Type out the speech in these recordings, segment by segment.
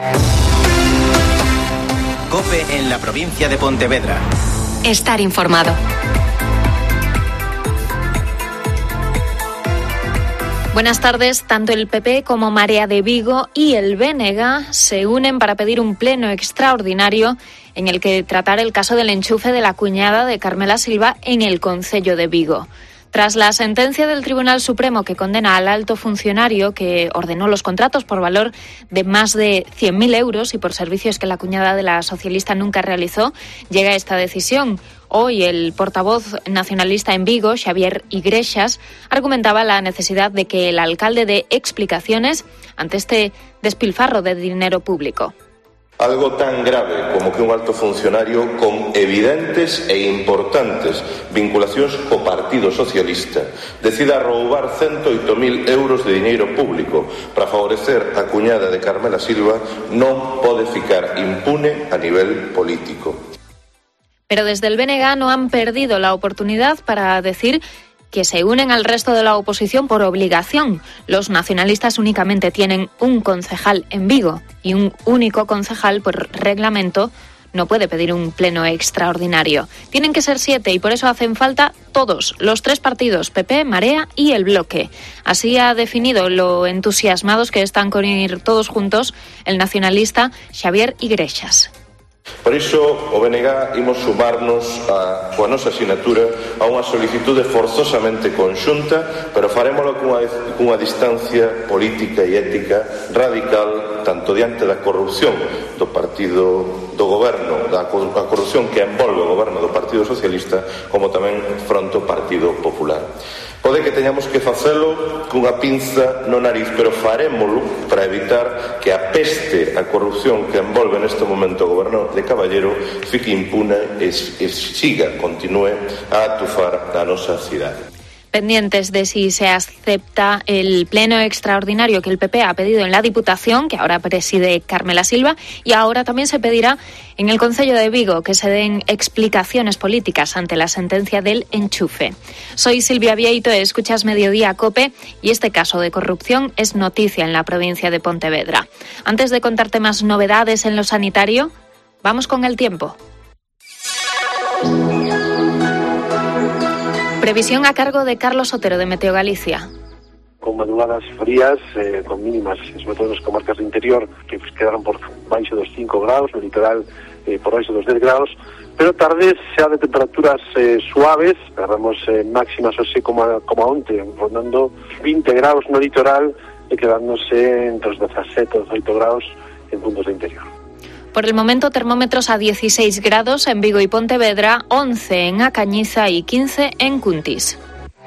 COPE en la provincia de Pontevedra. Estar informado. Buenas tardes. Tanto el PP como Marea de Vigo y el BNG se unen para pedir un pleno extraordinario en el que tratar el caso del enchufe de la cuñada de Carmela Silva en el concello de Vigo. Tras la sentencia del Tribunal Supremo que condena al alto funcionario que ordenó los contratos por valor de más de 100.000 euros y por servicios que la cuñada de la socialista nunca realizó, llega esta decisión. Hoy el portavoz nacionalista en Vigo, Xavier Igrexas, argumentaba la necesidad de que el alcalde dé explicaciones ante este despilfarro de dinero público. Algo tan grave como que un alto funcionario con evidentes e importantes vinculacións co Partido Socialista decida roubar 108.000 euros de diñeiro público para favorecer a cuñada de Carmela Silva non pode ficar impune a nivel político. Pero desde el BNG no han perdido la oportunidad para decir que se unen al resto de la oposición por obligación. Los nacionalistas únicamente tienen un concejal en Vigo y un único concejal por reglamento no puede pedir un pleno extraordinario. Tienen que ser 7 y por eso hacen falta todos, los 3 partidos, PP, Marea y el Bloque. Así ha definido lo entusiasmados que están con ir todos juntos el nacionalista Xavier Igrexas. Por iso, o BNG imos sumarnos coa nosa sinatura a unha solicitude forzosamente conxunta, pero farémolo cunha distancia política e ética radical, tanto diante da corrupción do partido do goberno, da corrupción que envolve o goberno do Partido Socialista, como tamén fronte ao Partido Popular. Pode que teñamos que facelo cunha pinza no nariz, pero farémolo para evitar que a peste, a corrupción que envolve neste momento o goberno de Caballero fique impune e continúe a atufar a nosa cidade. Pendientes de si se acepta el pleno extraordinario que el PP ha pedido en la Diputación, que ahora preside Carmela Silva, y ahora también se pedirá en el concello de Vigo que se den explicaciones políticas ante la sentencia del enchufe. Soy Silvia Vieito, escuchas Mediodía COPE y este caso de corrupción es noticia en la provincia de Pontevedra. Antes de contarte más novedades en lo sanitario, vamos con el tiempo. Previsión a cargo de Carlos Otero de Meteo Galicia. Con madrugadas frías, con mínimas, sobre todo en las comarcas de interior, que quedaron por baixo dos 5 grados, no litoral por baixo dos 10 grados, pero tardes xa de temperaturas suaves, perdemos máximas así como onte, rondando 20 grados no litoral e quedándose entre os 17 e 18 grados en puntos de interior. Por el momento, termómetros a 16 grados en Vigo y Pontevedra, 11 en A Cañiza y 15 en Cuntis.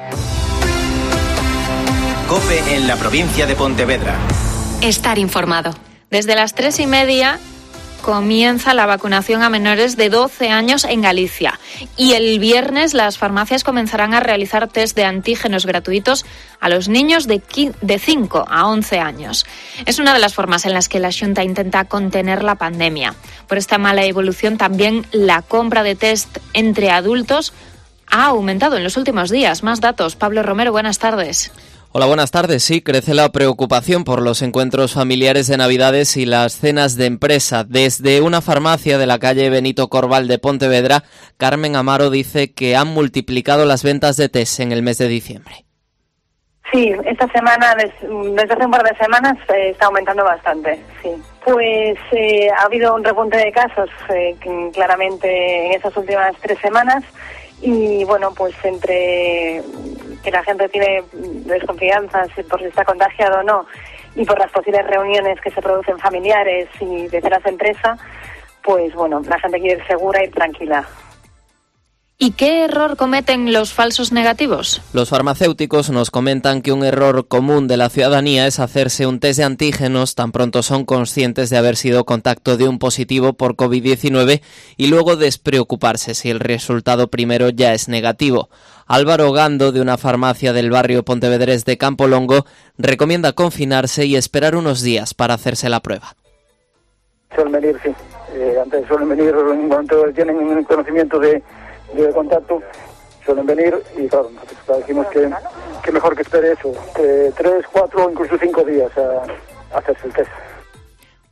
COPE en la provincia de Pontevedra. Estar informado. Desde las 3:30 comienza la vacunación a menores de 12 años en Galicia. Y el viernes las farmacias comenzarán a realizar test de antígenos gratuitos a los niños de 5 a 11 años. Es una de las formas en las que la Xunta intenta contener la pandemia. Por esta mala evolución, también la compra de test entre adultos ha aumentado en los últimos días. Más datos. Pablo Romero, buenas tardes. Hola, buenas tardes. Sí, crece la preocupación por los encuentros familiares de Navidades y las cenas de empresa. Desde una farmacia de la calle Benito Corval de Pontevedra, Carmen Amaro dice que han multiplicado las ventas de test en el mes de diciembre. Sí, esta semana, desde hace un par de semanas, está aumentando bastante, sí. Pues ha habido un repunte de casos claramente en estas últimas 3 semanas y bueno, pues entre que la gente tiene desconfianzas por si está contagiado o no y por las posibles reuniones que se producen familiares y de cenas de empresa, pues bueno, la gente quiere ir segura y tranquila. ¿Y qué error cometen los falsos negativos? Los farmacéuticos nos comentan que un error común de la ciudadanía es hacerse un test de antígenos tan pronto son conscientes de haber sido contacto de un positivo por COVID-19 y luego despreocuparse si el resultado primero ya es negativo. Álvaro Gando, de una farmacia del barrio pontevedrés de Campolongo, recomienda confinarse y esperar unos días para hacerse la prueba. Suelen venir, sí. Antes suelen venir en cuanto tienen conocimiento de contacto, suelen venir y claro, nosotros decimos que mejor que espere eso, 3, 4 o incluso 5 días a hacerse el test.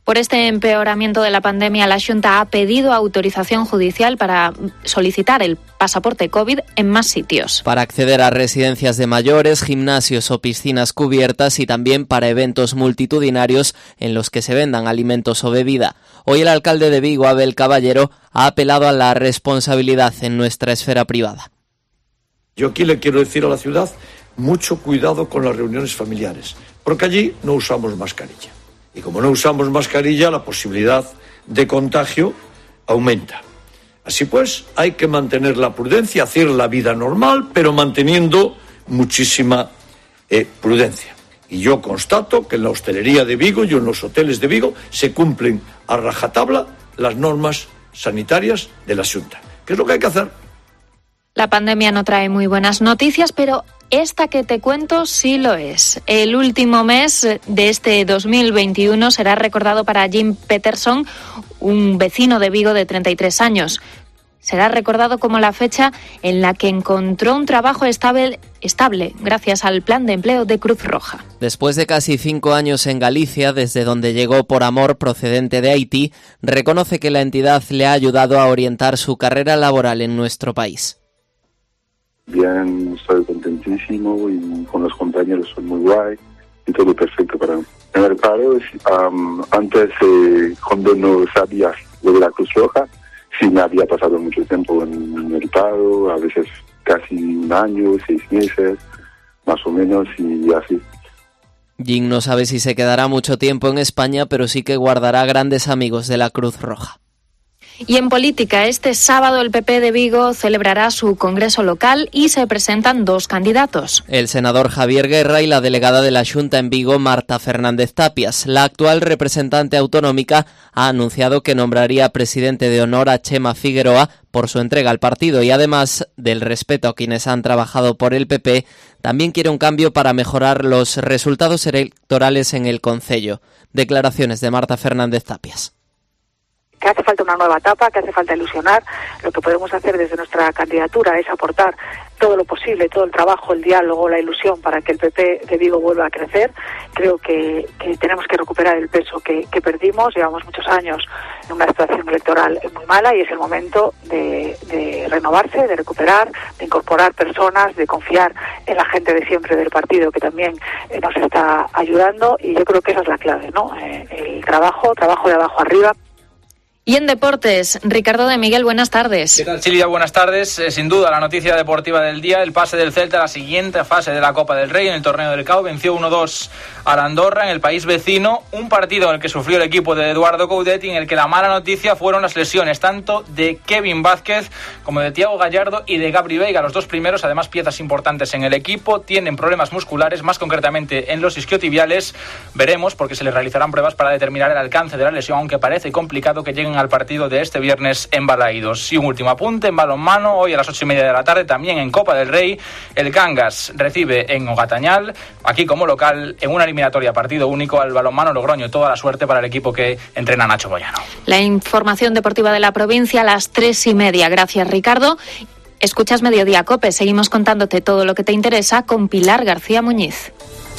Por este empeoramiento de la pandemia, la Xunta ha pedido autorización judicial para solicitar el pasaporte COVID en más sitios. Para acceder a residencias de mayores, gimnasios o piscinas cubiertas y también para eventos multitudinarios en los que se vendan alimentos o bebida. Hoy el alcalde de Vigo, Abel Caballero, ha apelado a la responsabilidad en nuestra esfera privada. Yo aquí le quiero decir a la ciudad, mucho cuidado con las reuniones familiares, porque allí no usamos mascarilla. Y como no usamos mascarilla, la posibilidad de contagio aumenta. Así pues, hay que mantener la prudencia, hacer la vida normal, pero manteniendo muchísima prudencia. Y yo constato que en la hostelería de Vigo y en los hoteles de Vigo se cumplen a rajatabla las normas sanitarias de la Xunta. ¿Qué es lo que hay que hacer? La pandemia no trae muy buenas noticias, pero esta que te cuento sí lo es. El último mes de este 2021 será recordado para Jim Peterson, un vecino de Vigo de 33 años. Será recordado como la fecha en la que encontró un trabajo estable gracias al plan de empleo de Cruz Roja. Después de casi 5 años en Galicia, desde donde llegó por amor procedente de Haití, reconoce que la entidad le ha ayudado a orientar su carrera laboral en nuestro país. Bien, estoy contentísimo y con los compañeros son muy guay y todo perfecto para mí. En el paro, antes cuando no sabía lo de la Cruz Roja, sí me había pasado mucho tiempo en el paro, a veces casi un año, 6 meses, más o menos, y así. Jim no sabe si se quedará mucho tiempo en España, pero sí que guardará grandes amigos de la Cruz Roja. Y en política, este sábado el PP de Vigo celebrará su congreso local y se presentan 2 candidatos. El senador Javier Guerra y la delegada de la Xunta en Vigo, Marta Fernández Tapias. La actual representante autonómica ha anunciado que nombraría presidente de honor a Chema Figueroa por su entrega al partido y además del respeto a quienes han trabajado por el PP, también quiere un cambio para mejorar los resultados electorales en el concello. Declaraciones de Marta Fernández Tapias. Que hace falta una nueva etapa, que hace falta ilusionar. Lo que podemos hacer desde nuestra candidatura es aportar todo lo posible, todo el trabajo, el diálogo, la ilusión para que el PP de Vigo vuelva a crecer. Creo que tenemos que recuperar el peso que perdimos. Llevamos muchos años en una situación electoral muy mala y es el momento de renovarse, de recuperar, de incorporar personas, de confiar en la gente de siempre del partido que también nos está ayudando, y yo creo que esa es la clave, ¿no? El trabajo de abajo arriba. Y en deportes, Ricardo de Miguel, buenas tardes. ¿Qué tal, Silvia? Buenas tardes. Sin duda, la noticia deportiva del día, el pase del Celta a la siguiente fase de la Copa del Rey en el torneo del CAO. Venció 1-2 a Andorra en el país vecino, un partido en el que sufrió el equipo de Eduardo Coudet y en el que la mala noticia fueron las lesiones tanto de Kevin Vázquez como de Thiago Gallardo y de Gabri Veiga. Los 2 primeros, además piezas importantes en el equipo, tienen problemas musculares, más concretamente en los isquiotibiales. Veremos, porque se les realizarán pruebas para determinar el alcance de la lesión, aunque parece complicado que lleguen al partido de este viernes en Balaídos. Y un último apunte, en balonmano, hoy a las 8:30 de la tarde, también en Copa del Rey, el Cangas recibe en Ogatañal, aquí como local, en una eliminatoria partido único al balonmano Logroño. Toda la suerte para el equipo que entrena Nacho Boyano. La información deportiva de la provincia a las 3:30. Gracias, Ricardo. Escuchas Mediodía COPE. Seguimos contándote todo lo que te interesa con Pilar García Muñiz.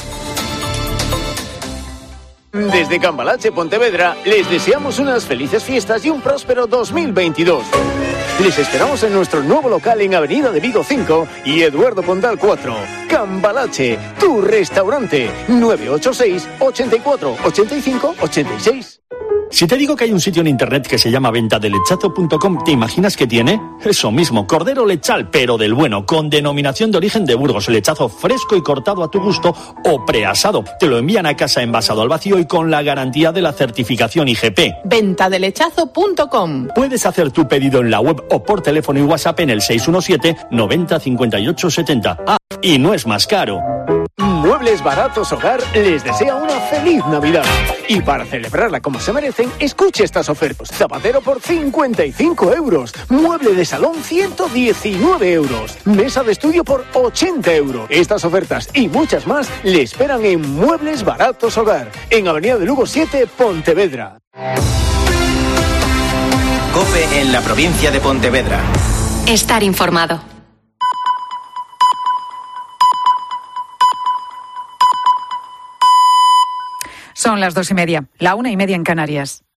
Desde Cambalache, Pontevedra, les deseamos unas felices fiestas y un próspero 2022. Les esperamos en nuestro nuevo local en Avenida de Vigo 5 y Eduardo Pondal 4. Cambalache, tu restaurante. 986 84 85 86. Si te digo que hay un sitio en internet que se llama ventadelechazo.com, ¿te imaginas que tiene? Eso mismo, cordero lechal, pero del bueno, con denominación de origen de Burgos, lechazo fresco y cortado a tu gusto o preasado. Te lo envían a casa envasado al vacío y con la garantía de la certificación IGP. Ventadelechazo.com. Puedes hacer tu pedido en la web o por teléfono y WhatsApp en el 617 90 58 70. Ah, y no es más caro. Muebles Baratos Hogar les desea una feliz Navidad. Y para celebrarla como se merecen, escuche estas ofertas. Zapatero por 55 euros. Mueble de salón 119 euros. Mesa de estudio por 80 euros. Estas ofertas y muchas más le esperan en Muebles Baratos Hogar, en Avenida de Lugo 7, Pontevedra. COPE en la provincia de Pontevedra. Estar informado. Son las 2:30, la 1:30 en Canarias.